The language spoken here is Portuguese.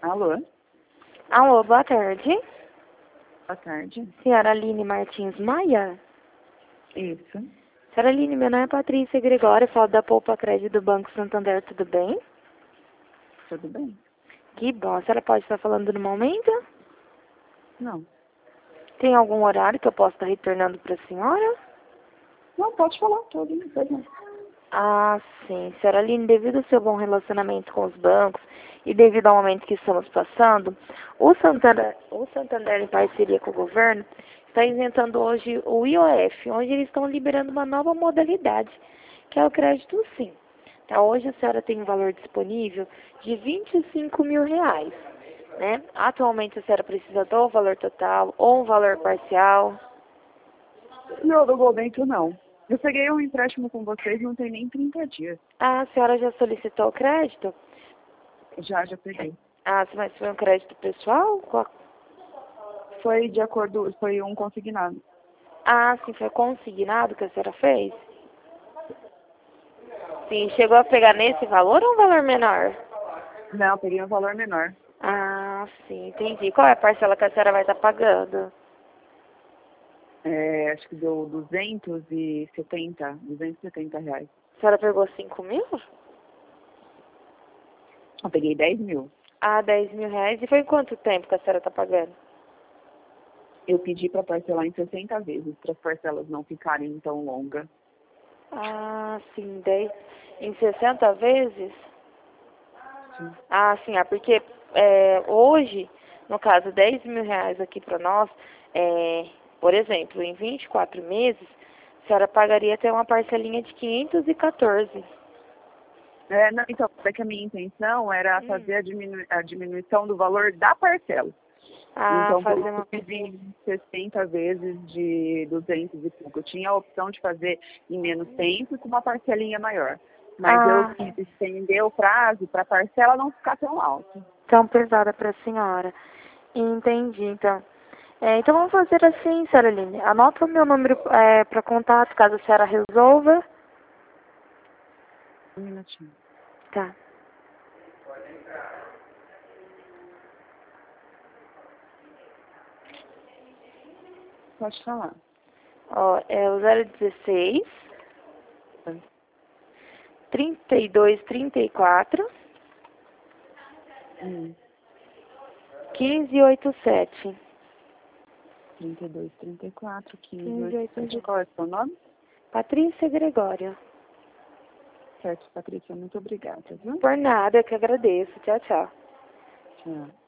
Alô? Alô, boa tarde. Boa tarde. Senhora Aline Martins Maia? Isso. Senhora Aline, meu nome é Patrícia Gregório, falo da Poupa Crédito do Banco Santander, tudo bem? Tudo bem? Que bom. A senhora pode estar falando no momento? Não. Tem algum horário que eu possa estar retornando para a senhora? Não, pode falar tudo. Não. Ah, sim. Senhora Aline, devido ao seu bom relacionamento com os bancos e devido ao momento que estamos passando, o Santander em parceria com o governo, está isentando hoje o IOF, onde eles estão liberando uma nova modalidade, que é o crédito sim. Então, hoje a senhora tem um valor disponível de R$ 25.000, né? Atualmente a senhora precisa do valor total ou um valor parcial. Não, do Golbento não. Eu peguei um empréstimo com vocês não tem nem 30 dias. Ah, a senhora já solicitou o crédito? Já peguei. Ah, mas foi um crédito pessoal? Foi de acordo, foi um consignado. Ah, sim, foi consignado que a senhora fez? Sim, chegou a pegar nesse valor ou um valor menor? Não, eu peguei um valor menor. Ah, sim, entendi. Qual é a parcela que a senhora vai estar pagando? Acho que deu R$ 270 reais. A senhora pegou 5.000? Eu peguei 10 mil. Ah, R$ 10.000. E foi quanto tempo que a senhora está pagando? Eu pedi para parcelar em 60 vezes, para as parcelas não ficarem tão longas. Ah, sim, em 60 vezes? Sim. Ah, sim, porque hoje, no caso, R$ 10.000 aqui para nós, por exemplo, em 24 meses, a senhora pagaria até uma parcelinha de 514. Não, então, é que a minha intenção era fazer a diminuição do valor da parcela. Ah, Então, por fazer isso uma... eu pedi 60 vezes de 200 e pouco. Eu tinha a opção de fazer em menos tempo e com uma parcelinha maior. Mas eu Ah, quis estender o prazo para a parcela não ficar tão alta. tão pesada para a senhora. Entendi, então. Então vamos fazer assim, senhora Aline. Anota o meu número para contato, caso a senhora resolva. Um minutinho. Tá. Pode falar. Ó, é o 016 32 34 1587. 32, 34, 15, 87. 1587. Qual é o seu nome? Patrícia Gregório. Certo, Patrícia. Muito obrigada, viu? Por nada, eu que agradeço. Tchau, tchau. Tchau.